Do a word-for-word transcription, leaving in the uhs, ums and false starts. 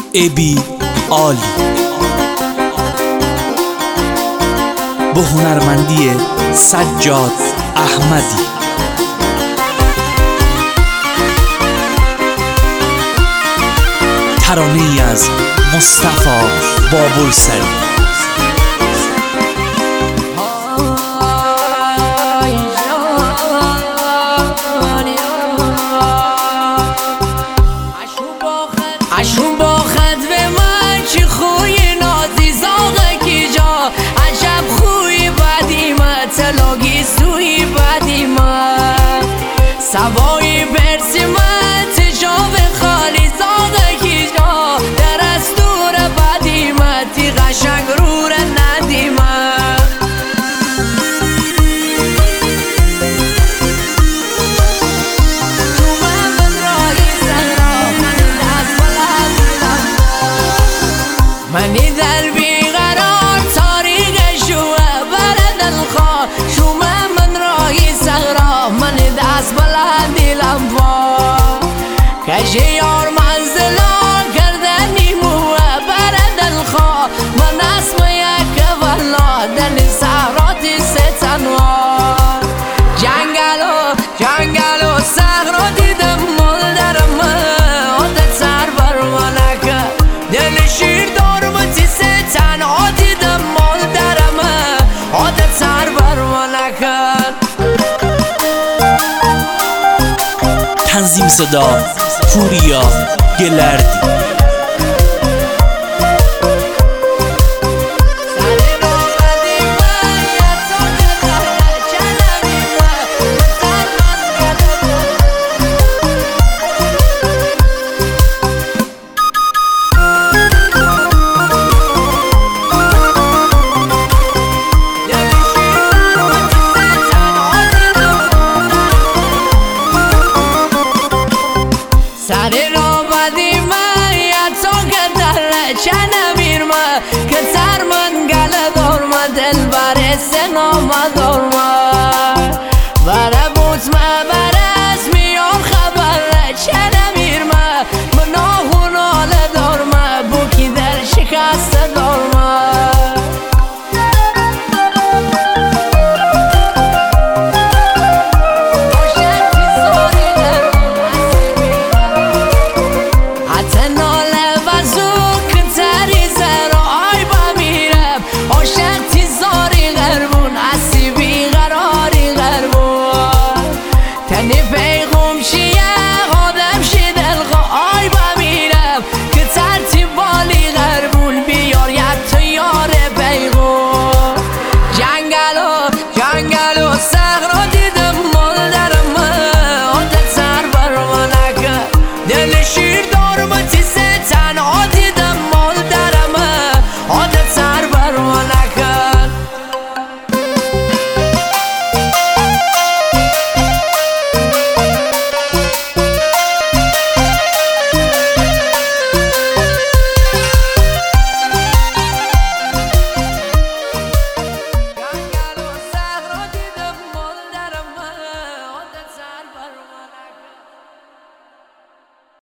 ابی عالی با هنرمندی سجاد احمدی. ترانه‌ای از مصطفی بابلسری. اشون با خد به من چی خوی نازی زاغه کی جا عجب خوی بدی من تلاگی سوی بدی من سوای برسی من تجاب خالی زاغه کی جا در از دور بدی من تی قشنگ رور ندی من منی در بیقرار تاریک شوه برد الخواه شومه من راهی سغرا منی دست بلندی لنفا کشی یار منزلا کردنی موه برد الخواه من اسم یک والله دل سهراتی ستنوار جنگلو جنگلو سهرا دیدم مال درمه عادت سر بر منکه دل شیر تنها دیدم مال درمه عادت سر بر من نکن. تنظیم صدا پوریا گلردی. سری را بدی من یا تو که در چه نمیر من که سر من گله دار من دل بر سنام دار من